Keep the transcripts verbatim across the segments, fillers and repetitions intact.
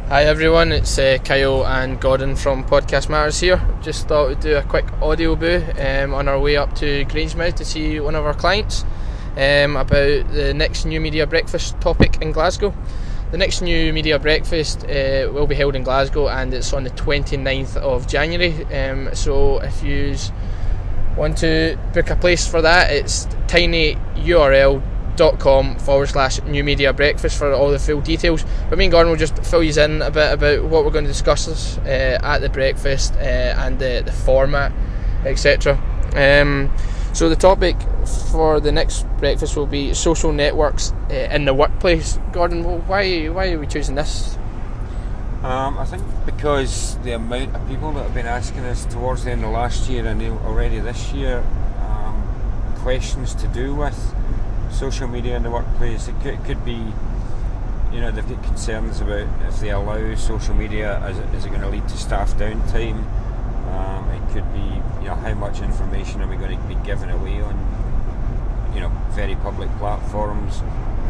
Hi everyone, it's uh, Kyle and Gordon from Podcast Matters here. Just thought we'd do a quick audio boo um, on our way up to Grangemouth to see one of our clients um, about the next New Media Breakfast topic in Glasgow. The next New Media Breakfast uh, will be held in Glasgow and it's on the twenty-ninth of January. Um, so if you want to book a place for that, it's tinyurl.com forward slash new media breakfast for all the full details. But me and Gordon will just fill you in a bit about what we're going to discuss uh, at the breakfast uh, and the, the format, et cetera. Um, so the topic for the next breakfast will be social networks uh, in the workplace. Gordon, why why are we choosing this? Um, I think because the amount of people that have been asking us towards the end of last year and already this year um, questions to do with social media in the workplace. It could, it could be, you know, they've got concerns about if they allow social media, is it, is it going to lead to staff downtime? Um, it could be, you know, how much information are we going to be giving away on, you know, very public platforms?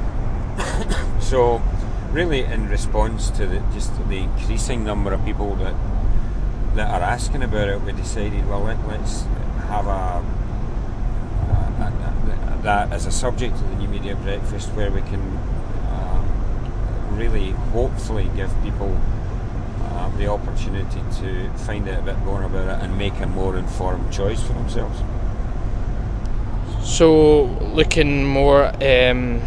So, really, in response to the, just the increasing number of people that that are asking about it, we decided, well, let, let's have a, a, a that as a subject of the New Media Breakfast, where we can um, really, hopefully, give people uh, the opportunity to find out a bit more about it and make a more informed choice for themselves. So, looking more um,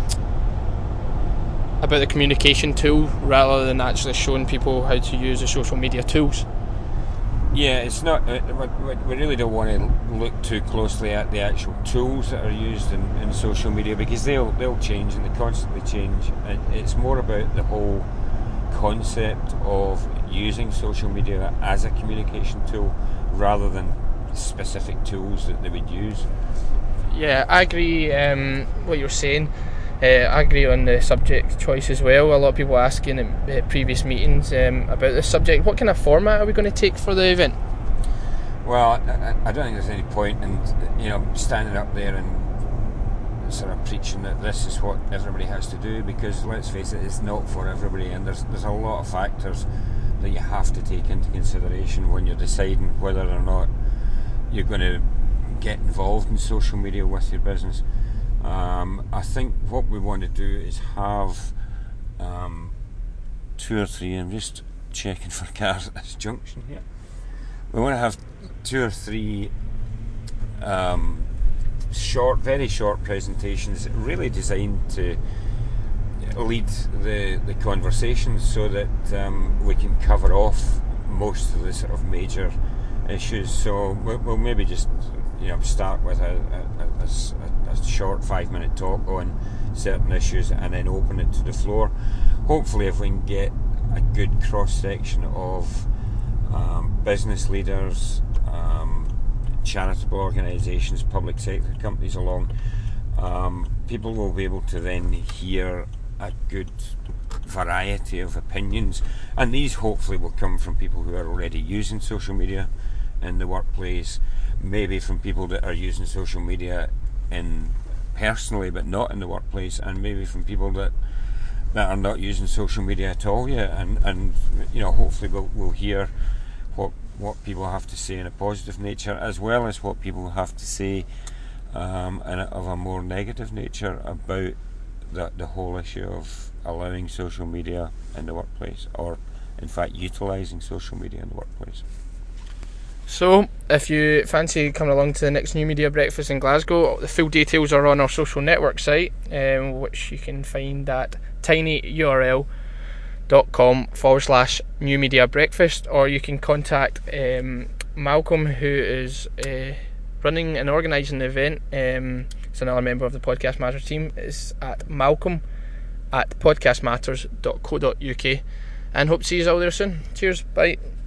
about the communication tool rather than actually showing people how to use the social media tools. Yeah, it's not. Uh, we really don't want to look too closely at the actual tools that are used in, in social media, because they'll they'll change and they constantly change. And it's more about the whole concept of using social media as a communication tool rather than specific tools that they would use. Yeah, I agree. Um, what you're saying. Uh, I agree on the subject choice as well. A lot of people asking in uh, previous meetings um, about this subject. What kind of format are we going to take for the event? Well, I, I don't think there's any point in, you know, standing up there and sort of preaching that this is what everybody has to do, because let's face it, it's not for everybody, and there's there's a lot of factors that you have to take into consideration when you're deciding whether or not you're going to get involved in social media with your business. Um, I think what we want to do is have um, two or three, I'm just checking for cars at this junction here. We want to have two or three um, short, very short presentations, really designed to lead the, the conversations so that um, we can cover off most of the sort of major issues. So we'll, we'll maybe just, you know, start with a, a, a, a, a short five minute talk on certain issues and then open it to the floor. Hopefully, if we can get a good cross section of um, business leaders, um, charitable organisations, public sector companies along, um, people will be able to then hear a good variety of opinions, and these hopefully will come from people who are already using social media in the workplace, maybe from people that are using social media in personally but not in the workplace, and maybe from people that that are not using social media at all yet, and, and you know, hopefully we'll, we'll hear what what people have to say in a positive nature, as well as what people have to say um, in a, of a more negative nature about the, the whole issue of allowing social media in the workplace, or in fact utilising social media in the workplace. So, if you fancy coming along to the next New Media Breakfast in Glasgow, the full details are on our social network site, um, which you can find at tinyurl.com forward slash New Media Breakfast, or you can contact um, Malcolm, who is uh, running and organising the event. Um, it's another member of the Podcast Matters team. It's at malcolm at podcastmatters dot co dot uk, and hope to see you all there soon. Cheers, bye.